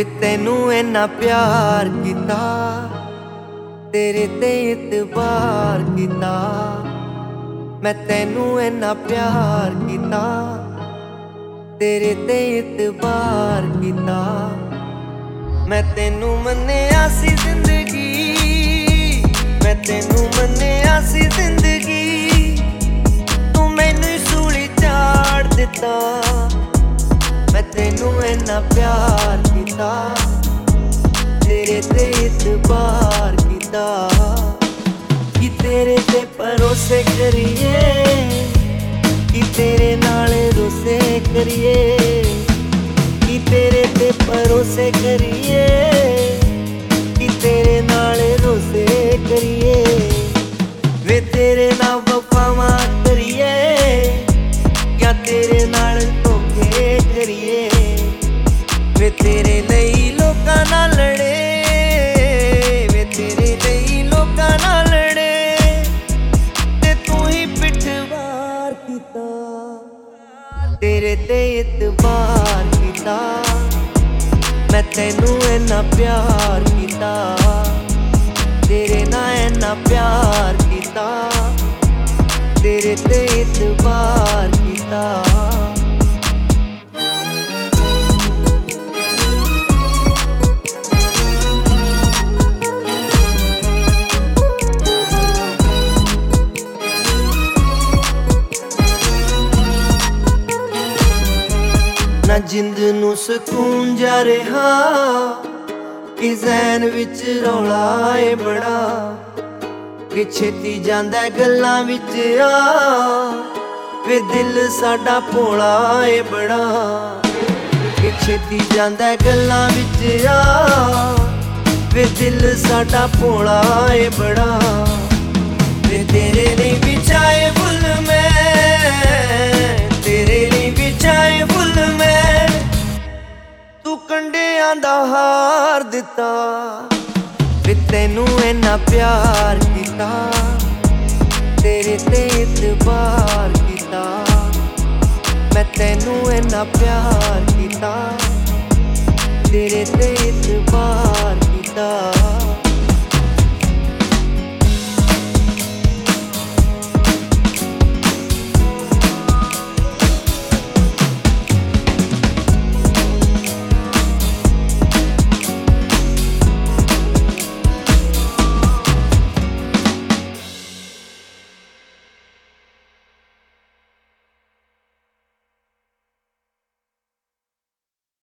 ਵੇ ਤੈਨੂੰ ਇੰਨਾ ਪਿਆਰ ਕੀਤਾ, ਤੇਰੇ ਤੇ ਇਤਬਾਰ ਕੀਤਾ। ਮੈਂ ਤੈਨੂੰ ਇੰਨਾ ਪਿਆਰ ਕੀਤਾ, ਤੇਰੇ ਤੇ ਇਤਬਾਰ ਕੀਤਾ। ਮੈਂ ਤੈਨੂੰ ਮੰਨਿਆ ਸੀ ਜ਼ਿੰਦਗੀ, ਮੈਂ ਤੈਨੂੰ ਮੰਨਿਆ ਸੀ ਜ਼ਿੰਦਗੀ। ਤੂੰ ਮੈਨੂੰ ਹੀ ਸੂਲੀ ਝਾੜ ਦਿੱਤਾ। ਮੈਂ ਤੈਨੂੰ ਇੰਨਾ ਪਿਆਰ ਕੀਤਾ, ਤੇਰੇ ਤੇ ਇਤਬਾਰ ਕੀਤਾ। ਕਿ ਤੇਰੇ ਤੇ ਭਰੋਸੇ ਕਰੀਏ, ਕਿ ਤੇਰੇ ਨਾਲ ਰੋਸੇ ਕਰੀਏ। ਕਿ ਤੇਰੇ ਤੇ ਭਰੋਸੇ ਕਰੀਏ, ਕਿ ਤੇਰੇ ਨਾਲ ਰੋਸੇ ਕਰੀਏ। ਵੇ ਤੇਰੇ ਨਾਲ ਵਫਾਵਾਂ ਕਰੀਏ, ਜਾਂ ਤੇਰੇ ਨਾਲ ਧੋਖੇ ਕਰੀਏ। ਵੇ ਤੇਰੇ ਲਈ ਲੋਕਾਂ ਨਾਲ ਲੜੇ, ਵੇ ਤੇਰੇ ਲਈ ਲੋਕਾਂ ਨਾਲ ਲੜੇ। ਤੇ ਤੂੰ ਹੀ ਪਿੱਠ ਵਾਰ ਕੀਤਾ, ਤੇਰੇ ਤੇ ਇਤਬਾਰ ਕੀਤਾ। ਮੈਂ ਤੈਨੂੰ ਇੰਨਾ ਪਿਆਰ ਕੀਤਾ, ਤੇਰੇ ਨਾਲ ਇੰਨਾ ਪਿਆਰ ਕੀਤਾ। ਤੇਰੇ ਤੇ ਇਤਬਾਰ ਕੀਤਾ। ਨਾ ਜਿੰਦ ਨੂੰ ਸਕੂਨ ਜਾ ਰਿਹਾ, ਕਿ ਜ਼ਹਿਨ ਵਿੱਚ ਰੌਲਾ ਏ ਬੜਾ। ਕਿ ਛੇਤੀ ਜਾਂਦਾ ਗੱਲਾਂ ਵਿੱਚ ਆ, ਵੇ ਦਿਲ ਸਾਡਾ ਭੋਲਾ ਏ ਬੜਾ। ਕਿ ਛੇਤੀ ਜਾਂਦਾ ਗੱਲਾਂ ਵਿੱਚ ਆ, ਵੇ ਦਿਲ ਸਾਡਾ ਭੋਲਾ ਏ ਬੜਾ। ਵੇ ਤੇਰੇ ਲਈ ਵਿਛਾਏ ਫੁੱਲ ਮੈਂ, ਤੇਰੇ ਲਈ ਵਿਛਾਏ ਫੁੱਲ ਮੈਂ। ਤੂੰ ਕੰਡਿਆਂ ਦਾ ਹਾਰ ਦਿੱਤਾ। ਵੇ ਤੈਨੂੰ ਇੰਨਾ ਪਿਆਰ ਕੀਤਾ, ਤੇਰੇ ਤੇ ਇਤਬਾਰ ਕੀਤਾ। ਮੈਂ ਤੈਨੂੰ ਇੰਨਾ ਪਿਆਰ ਕੀਤਾ, ਤੇਰੇ ਤੇ ਇਤਬਾਰ ਕੀਤਾ।